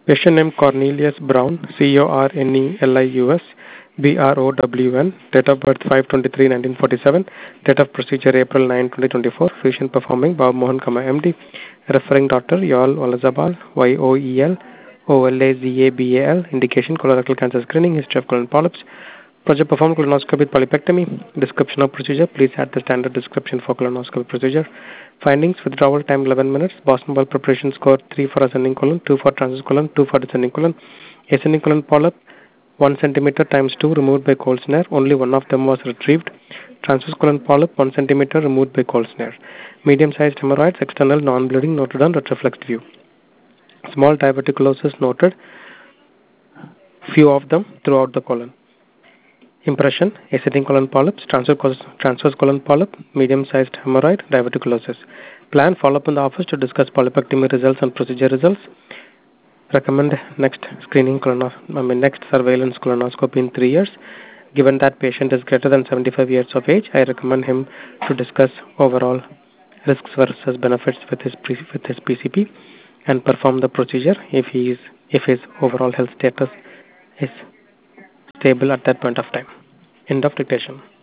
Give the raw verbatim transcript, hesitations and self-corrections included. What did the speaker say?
Patient name Cornelius Brown, C O R N E L I U S B R O W N, date of birth five twenty-three nineteen forty-seven, date of procedure April ninth twenty twenty-four, physician performing Bob Mohan, M D, referring doctor Yoel Olazabal, Y O E L O L A Z A B A L, indication colorectal cancer screening, history of colon polyps. Project performed colonoscopy with polypectomy. Description of procedure. Please add the standard description for colonoscopy procedure. Findings: withdrawal time eleven minutes. Boston ball preparation score three for ascending colon, two for transverse colon, two for descending colon. Ascending colon polyp one centimeter times two removed by cold snare. Only one of them was retrieved. Transverse colon polyp one centimeter removed by cold snare. Medium sized hemorrhoids, external non-bleeding, noted on retroflex view. Small diverticulosis noted, few of them throughout the colon. Impression: ascending colon polyps, transverse colon polyp, medium-sized hemorrhoid, diverticulosis. Plan: follow up in the office to discuss polypectomy results and procedure results. Recommend next screening colonos I mean next surveillance colonoscopy in three years. Given that patient is greater than seventy-five years of age, I recommend him to discuss overall risks versus benefits with his with his P C P and perform the procedure if he is if his overall health status is stable at that point of time. End of dictation.